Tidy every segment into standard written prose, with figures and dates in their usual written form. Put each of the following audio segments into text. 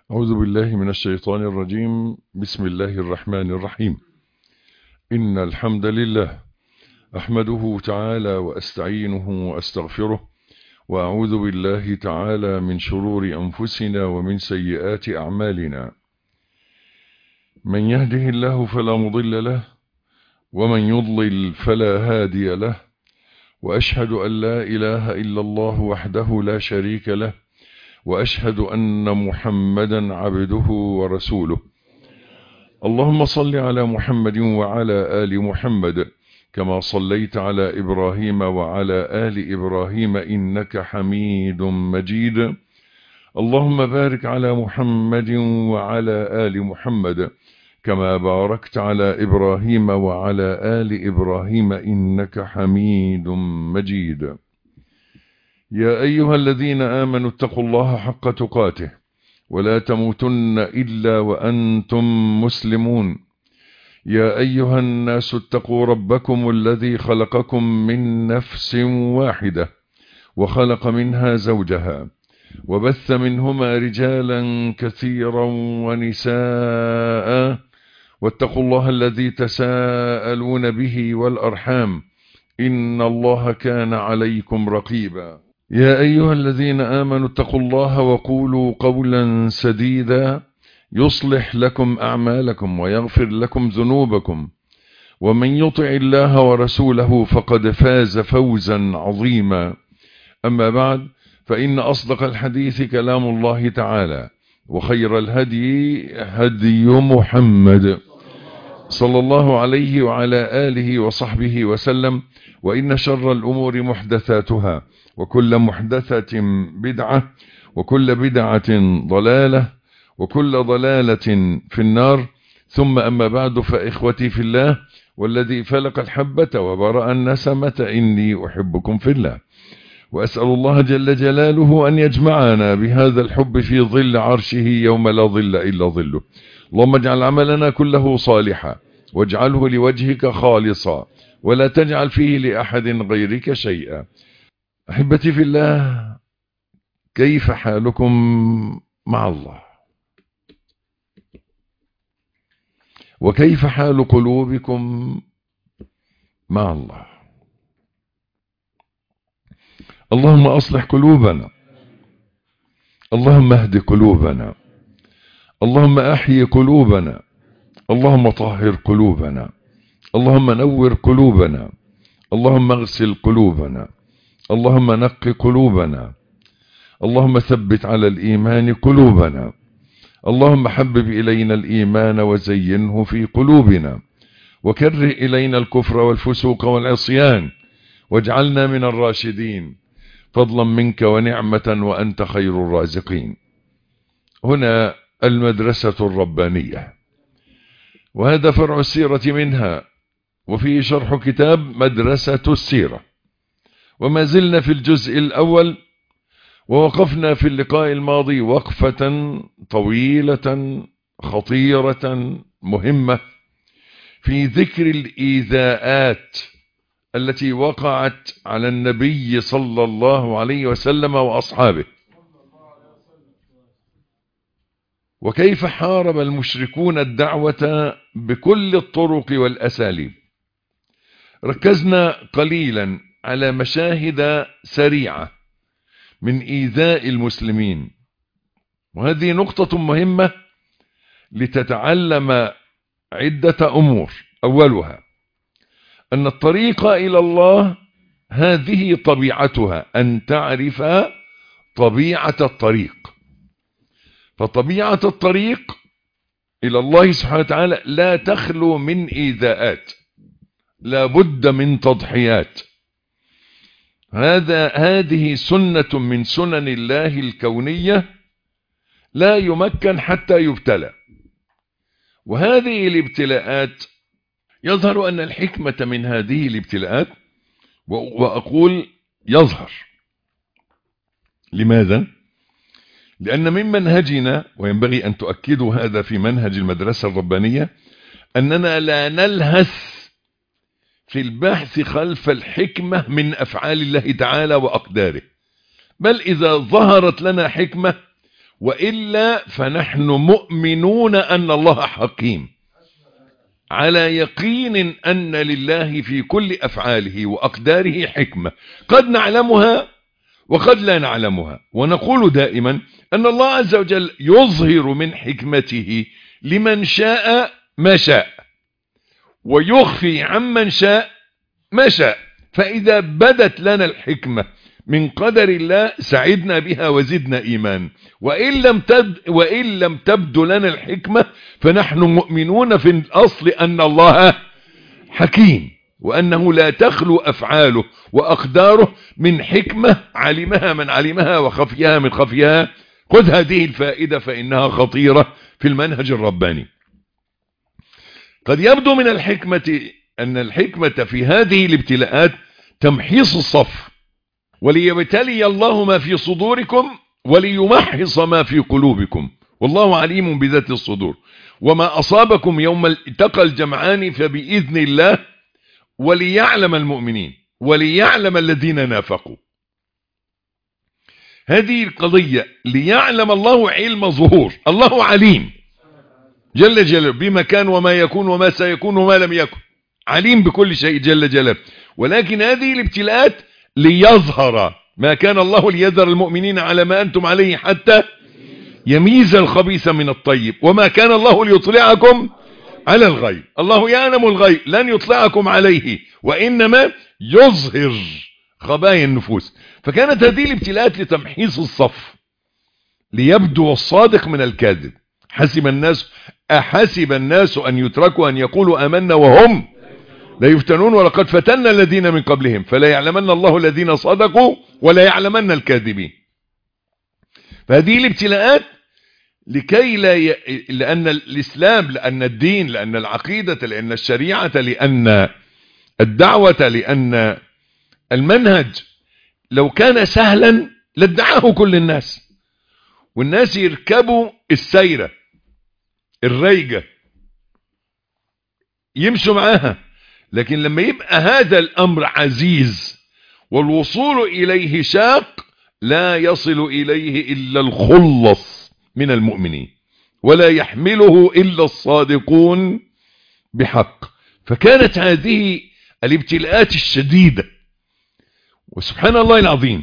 أعوذ بالله من الشيطان الرجيم. بسم الله الرحمن الرحيم. إن الحمد لله أحمده تعالى وأستعينه وأستغفره، وأعوذ بالله تعالى من شرور أنفسنا ومن سيئات أعمالنا. من يهده الله فلا مضل له، ومن يضلل فلا هادي له، وأشهد أن لا إله إلا الله وحده لا شريك له، وأشهد أن محمدا عبده ورسوله. اللهم صل على محمد وعلى آل محمد كما صليت على إبراهيم وعلى آل إبراهيم إنك حميد مجيد. اللهم بارك على محمد وعلى آل محمد كما باركت على إبراهيم وعلى آل إبراهيم إنك حميد مجيد. يا أيها الذين آمنوا اتقوا الله حق تقاته ولا تموتن إلا وأنتم مسلمون. يا أيها الناس اتقوا ربكم الذي خلقكم من نفس واحدة وخلق منها زوجها وبث منهما رجالا كثيرا ونساء، واتقوا الله الذي تساءلون به والأرحام إن الله كان عليكم رقيبا. يا أيها الذين آمنوا اتقوا الله وقولوا قولا سديدا يصلح لكم أعمالكم ويغفر لكم ذنوبكم، ومن يطع الله ورسوله فقد فاز فوزا عظيما. أما بعد، فإن أصدق الحديث كلام الله تعالى، وخير الهدي هدي محمد صلى الله عليه وعلى آله وصحبه وسلم. وإن شر الأمور محدثاتها، وكل محدثة بدعة، وكل بدعة ضلالة، وكل ضلالة في النار. ثم أما بعد، فإخوتي في الله والذي فلق الحبة وبرأ النسمة إني أحبكم في الله، وأسأل الله جل جلاله أن يجمعنا بهذا الحب في ظل عرشه يوم لا ظل إلا ظله. اللهم اجعل عملنا كله صالحا، واجعله لوجهك خالصا، ولا تجعل فيه لأحد غيرك شيئا. أحبتي في الله، كيف حالكم مع الله؟ وكيف حال قلوبكم مع الله؟ اللهم أصلح قلوبنا، اللهم اهد قلوبنا، اللهم أحيي قلوبنا، اللهم طهر قلوبنا، اللهم نور قلوبنا، اللهم اغسل قلوبنا، اللهم نق قلوبنا، اللهم ثبت على الإيمان قلوبنا، اللهم حبب إلينا الإيمان وزينه في قلوبنا، وكره إلينا الكفر والفسوق والعصيان، واجعلنا من الراشدين فضلا منك ونعمة وأنت خير الرازقين. هنا المدرسة الربانية، وهذا فرع السيرة منها، وفيه شرح كتاب مدرسة السيرة. وما زلنا في الجزء الأول، ووقفنا في اللقاء الماضي وقفة طويلة خطيرة مهمة في ذكر الإيذاءات التي وقعت على النبي صلى الله عليه وسلم وأصحابه، وكيف حارب المشركون الدعوة بكل الطرق والأساليب. ركزنا قليلا على مشاهد سريعة من إيذاء المسلمين، وهذه نقطة مهمة لتتعلم عدة أمور. أولها أن الطريق إلى الله هذه طبيعتها، أن تعرف طبيعة الطريق. فطبيعة الطريق إلى الله سبحانه وتعالى لا تخلو من إيذاءات، لا بد من تضحيات. هذه سنة من سنن الله الكونية، لا يمكن حتى يبتلى. وهذه الابتلاءات يظهر أن الحكمة من هذه الابتلاءات، وأقول يظهر. لماذا؟ لأن من منهجنا، وينبغي أن تؤكدوا هذا في منهج المدرسة الربانية، أننا لا نلهث في البحث خلف الحكمة من أفعال الله تعالى وأقداره، بل إذا ظهرت لنا حكمة وإلا فنحن مؤمنون أن الله حكيم، على يقين أن لله في كل أفعاله وأقداره حكمة قد نعلمها وقد لا نعلمها. ونقول دائما أن الله عز وجل يظهر من حكمته لمن شاء ما شاء، ويخفي عمن شاء ما شاء. فإذا بدت لنا الحكمة من قدر الله سعدنا بها وزدنا إيمان، وإن لم تبد لنا الحكمة فنحن مؤمنون في الأصل أن الله حكيم، وأنه لا تخلو أفعاله وأقداره من حكمة علمها من علمها وخفيها من خفيها. خذ هذه الفائدة فإنها خطيرة في المنهج الرباني. قد يبدو من الحكمة أن الحكمة في هذه الابتلاءات تمحيص الصف، وليبتلي الله ما في صدوركم وليمحص ما في قلوبكم، والله عليم بذات الصدور. وما أصابكم يوم التقى الجمعان فبإذن الله وليعلم المؤمنين وليعلم الذين نافقوا. هذه القضية ليعلم الله علم ظهور. الله عليم جل جلاله بما كان وما يكون وما سيكون وما لم يكن، عليم بكل شيء جل جلاله. ولكن هذه الابتلاءات ليظهر ما كان الله ليذر المؤمنين على ما أنتم عليه حتى يميز الخبيث من الطيب، وما كان الله ليطلعكم على الغيب، الله يعلم الغيب لن يطلعكم عليه، وإنما يظهر خبايا النفوس. فكانت هذه الابتلاءات لتمحيص الصف، ليبدو الصادق من الكاذب. أحسب الناس أن يتركوا أن يقولوا آمنا وهم لا يفتنون ولقد فتنا الذين من قبلهم فلا يعلمن الله الذين صدقوا ولا يعلمن الكاذبين. فهذه الابتلاءات لكي لأن الإسلام، لأن الدين، لأن العقيدة، لأن الشريعة، لأن الدعوة، لأن المنهج لو كان سهلا لادعاه كل الناس، والناس يركبوا السيرة الريجة يمشوا معاها. لكن لما يبقى هذا الأمر عزيز والوصول إليه شاق لا يصل إليه إلا الخلص من المؤمنين، ولا يحمله إلا الصادقون بحق. فكانت هذه الابتلاءات الشديدة. وسبحان الله العظيم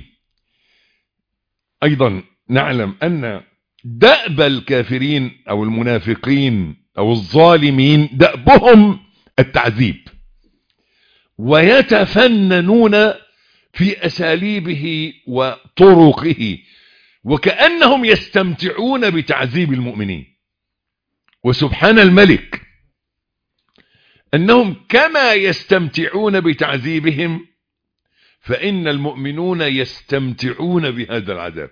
أيضا نعلم أن دأب الكافرين أو المنافقين أو الظالمين دأبهم التعذيب، ويتفننون في أساليبه وطرقه، وكأنهم يستمتعون بتعذيب المؤمنين. وسبحان الملك أنهم كما يستمتعون بتعذيبهم فإن المؤمنون يستمتعون بهذا العذاب،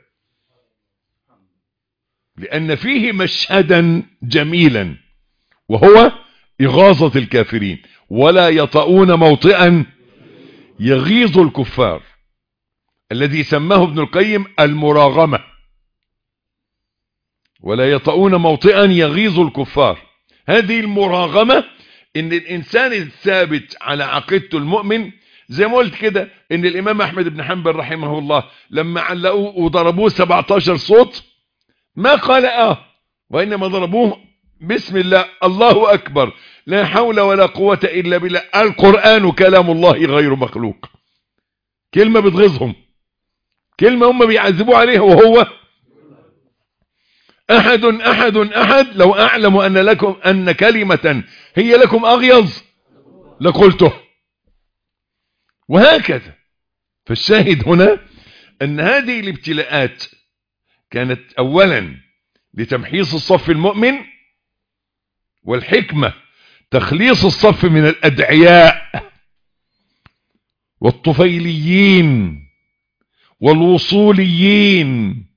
لأن فيه مشهدا جميلا وهو إغاظة الكافرين. ولا يطؤون موطئا يغيظ الكفار، الذي سماه ابن القيم المراغمة. ولا يطؤون موطئا يغيظ الكفار، هذه المراغمة ان الانسان الثابت على عقيدته المؤمن، زي ما قلت كده ان الامام احمد بن حنبل رحمه الله لما علقوه وضربوه 17 صوت ما قال وانما ضربوه بسم الله الله اكبر لا حول ولا قوة الا بالله القرآن كلام الله غير مخلوق. كلمة بتغيظهم، كلمة هم بيعذبوا عليها، وهو احد احد احد لو اعلم ان كلمة هي لكم اغيظ لقلته. وهكذا. فالشاهد هنا ان هذه الابتلاءات كانت اولا لتمحيص الصف المؤمن، والحكمة تخليص الصف من الادعياء والطفيليين والوصوليين.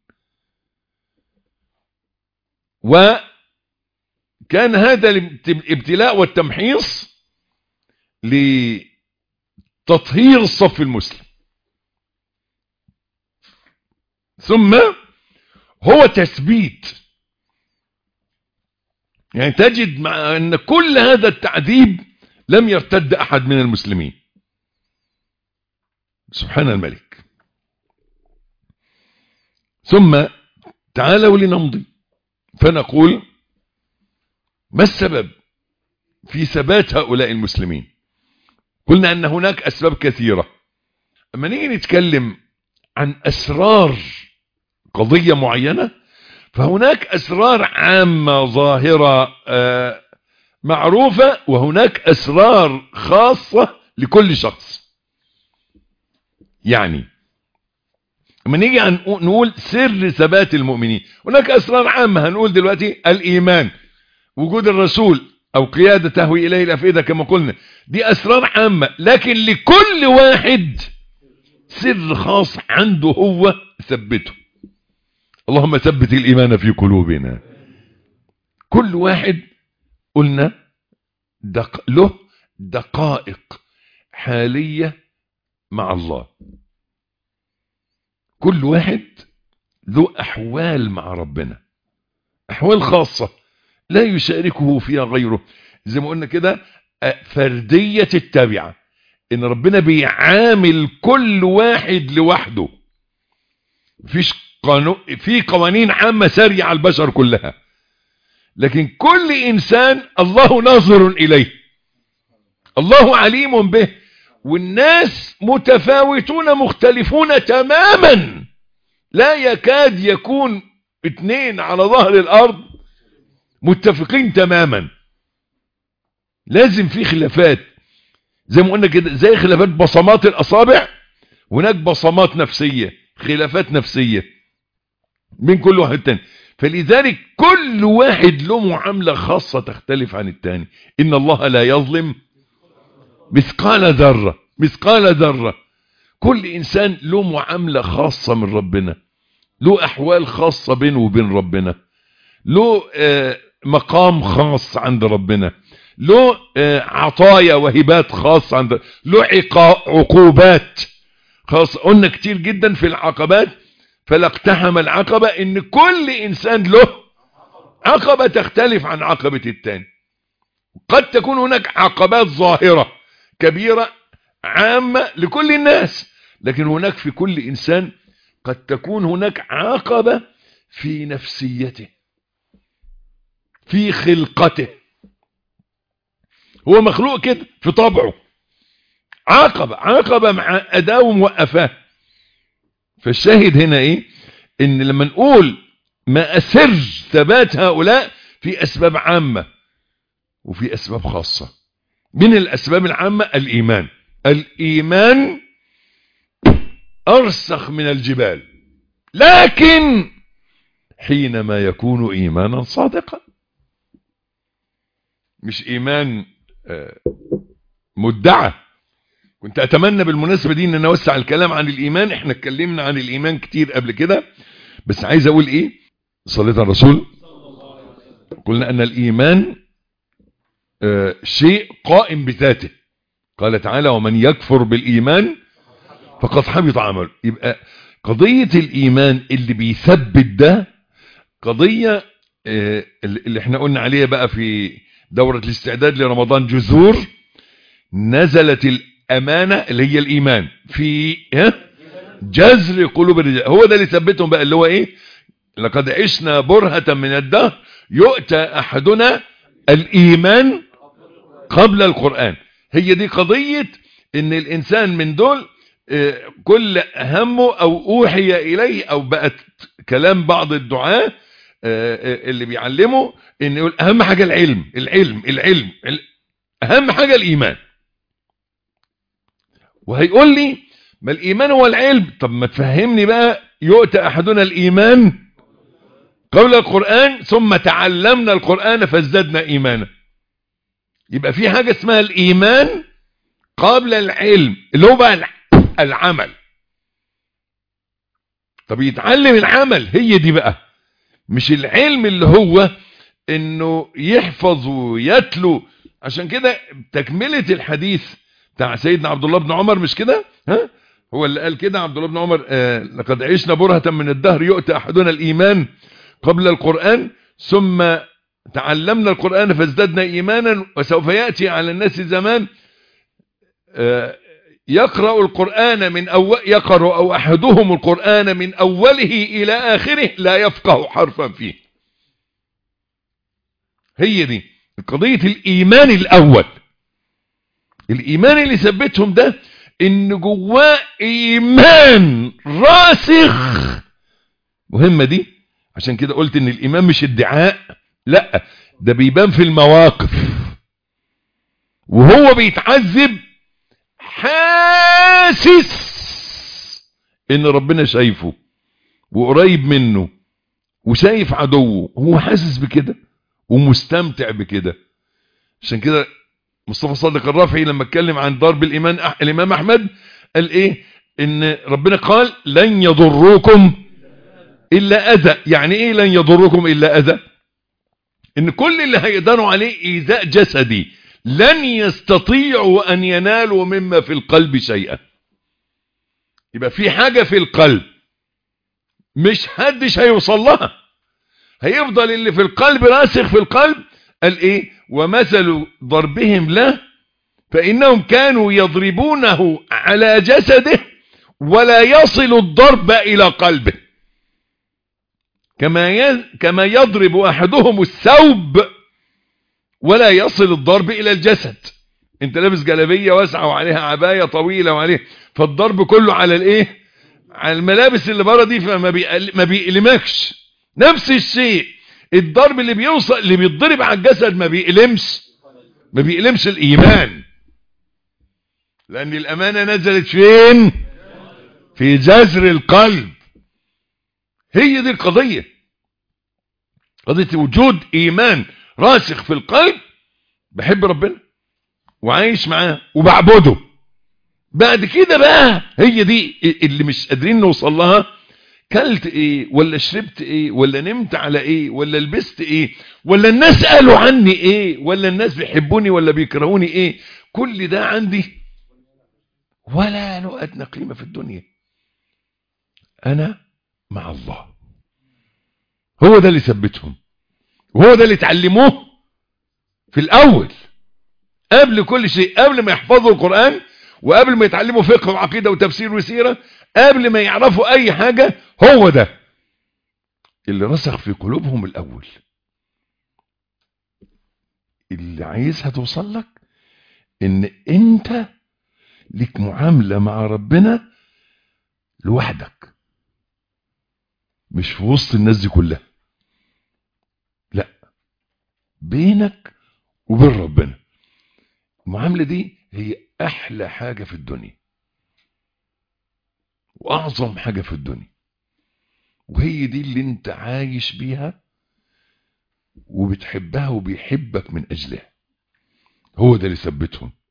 وكان هذا الابتلاء والتمحيص لتطهير الصف المسلم، ثم هو تثبيت. يعني تجد مع أن كل هذا التعذيب لم يرتد أحد من المسلمين. سبحان الملك. ثم تعالوا لنمضي فنقول ما السبب في ثبات هؤلاء المسلمين؟ قلنا أن هناك أسباب كثيرة. أما نيجي نتكلم عن أسرار قضية معينة، فهناك أسرار عامة ظاهرة معروفة، وهناك أسرار خاصة لكل شخص. يعني لما نيجي نقول سر ثبات المؤمنين، هناك أسرار عامة. هنقول دلوقتي الإيمان، وجود الرسول أو قيادة تهوي إليه الأفئدة كما قلنا، دي أسرار عامة، لكن لكل واحد سر خاص عنده هو ثبته. اللهم ثبت الإيمان في قلوبنا. كل واحد قلنا له دقائق حالية مع الله. كل واحد له أحوال مع ربنا، أحوال خاصة لا يشاركه فيها غيره. زي ما قلنا كده فردية التابعة، إن ربنا بيعامل كل واحد لوحده. في قوانين عامة سارية على البشر كلها، لكن كل إنسان الله ناظر إليه، الله عليم به. والناس متفاوتون مختلفون تماما، لا يكاد يكون اثنين على ظهر الأرض متفقين تماما. لازم في خلافات، زي ما قلنا كده، زي خلافات بصمات الأصابع، هناك بصمات نفسية، خلافات نفسية بين كل واحد تاني. فلذلك كل واحد له معاملة خاصة تختلف عن التاني. إن الله لا يظلم مثقال ذرة، مثقال ذرة. كل إنسان له معاملة خاصة من ربنا، له أحوال خاصة بينه وبين ربنا، له مقام خاص عند ربنا، له عطايا وهبات خاصة عند، له عقوبات خاصة. قلنا كتير جدا في العقبات، فلا اقتحم العقبة، ان كل انسان له عقبة تختلف عن عقبة التاني. قد تكون هناك عقبات ظاهرة كبيرة عامة لكل الناس، لكن هناك في كل انسان قد تكون هناك عقبة في نفسيته، في خلقته. هو مخلوق كده في طبعه، عقبة مع أداة موقفاه. فالشاهد هنا ايه؟ ان لما نقول ما أسر ثبات هؤلاء، في أسباب عامة وفي أسباب خاصة. من الأسباب العامة الإيمان. الإيمان أرسخ من الجبال، لكن حينما يكون إيمانا صادقا، مش إيمان مدعى. كنت أتمنى بالمناسبة دي أن نوسع الكلام عن الإيمان. احنا اتكلمنا عن الإيمان كتير قبل كده، بس عايز أقول إيه؟ صليت على الرسول. قلنا أن الإيمان شيء قائم بذاته. قال تعالى ومن يكفر بالإيمان فقد حبط عمله. يبقى قضية الإيمان اللي بيثبت ده قضية اللي احنا قلنا عليها بقى في دورة الاستعداد لرمضان، جذور نزلت الأمانة اللي هي الإيمان في جذر قلوب الرجال. هو ده اللي ثبتهم بقى، اللي هو ايه؟ لقد عشنا برهة من الدهر يؤتى أحدنا الإيمان قبل القرآن. هي دي قضية ان الإنسان من دول كل همه أو أوحي إليه أو بقت كلام بعض الدعاة اللي بيعلموا ان يقول أهم حاجة العلم، أهم حاجة الإيمان. وهيقول لي ما الإيمان هو العلم. طب ما تفهمني بقى، يؤتى أحدنا الإيمان قبل القرآن ثم تعلمنا القرآن فازددنا إيمانا. يبقى في حاجة اسمها الإيمان قبل العلم، اللي هو بقى العمل. طب يتعلم العمل، هي دي بقى، مش العلم اللي هو انه يحفظ ويتلو. عشان كده تكملة الحديث بتاع سيدنا عبد الله بن عمر، مش كده؟ ها، هو اللي قال كده عبد الله بن عمر لقد عشنا برهة من الدهر يؤتى أحدنا الإيمان قبل القرآن ثم تعلمنا القرآن فازددنا إيمانا وسوف يأتي على الناس زمان يقرأ القرآن يقرأ أحدهم القرآن من أوله إلى آخره لا يفقه حرفا فيه. هي دي قضية الإيمان الأول. الإيمان اللي ثبتهم ده إن جواه إيمان راسخ. مهمة دي، عشان كده قلت إن الإيمان مش ادعاء، لا ده بيبان في المواقف. وهو بيتعذب حاسس إن ربنا شايفه وقريب منه وشايف عدوه، هو حاسس بكده ومستمتع بكده. عشان كده مصطفى صادق الرافعي لما اتكلم عن ضرب الإمام أحمد قال إيه؟ إن ربنا قال لن يضركم إلا أذى. يعني إيه لن يضركم إلا أذى؟ إن كل اللي هيقدروا عليه إيذاء جسدي، لن يستطيعوا أن ينالوا مما في القلب شيئا. يبقى في حاجة في القلب مش حدش هيوصل لها، هيفضل اللي في القلب راسخ في القلب. قال إيه؟ ومثل ضربهم له فإنهم كانوا يضربونه على جسده ولا يصل الضرب إلى قلبه، كما يضرب أحدهم الثوب ولا يصل الضرب إلى الجسد. انت لابس جلابية واسعة وعليها عباية طويلة وعليه، فالضرب كله على الايه؟ على الملابس اللي بره دي، فما ما بيألمكش. نفس الشيء الضرب اللي بيوصل اللي بيتضرب على الجسد ما بيألمش الإيمان، لأن الأمانة نزلت فين؟ في جذر القلب. هي دي القضية، قضية وجود إيمان راسخ في القلب. بحب ربنا وعايش معاه وبعبده. بعد كده بقى هي دي اللي مش قادرين نوصل لها. كلت ايه ولا شربت ايه ولا نمت على ايه ولا لبست ايه ولا الناس قالوا عني ايه ولا الناس بيحبوني ولا بيكرهوني ايه، كل ده عندي ولا له ادنى قيمة في الدنيا. انا مع الله. هو ده اللي ثبتهم، وهو ده اللي اتعلموه في الاول قبل كل شيء، قبل ما يحفظوا القرآن وقبل ما يتعلموا فقه وعقيدة وتفسير وسيرة، قبل ما يعرفوا اي حاجة. هو ده اللي رسخ في قلوبهم الاول. اللي عايزها توصل لك ان انت ليك معاملة مع ربنا لوحدك، مش في وسط الناس دي كلها، لا، بينك وبين ربنا. المعاملة دي هي احلى حاجة في الدنيا واعظم حاجة في الدنيا، وهي دي اللي انت عايش بيها وبتحبها وبيحبك من اجلها. هو ده اللي ثبتهم.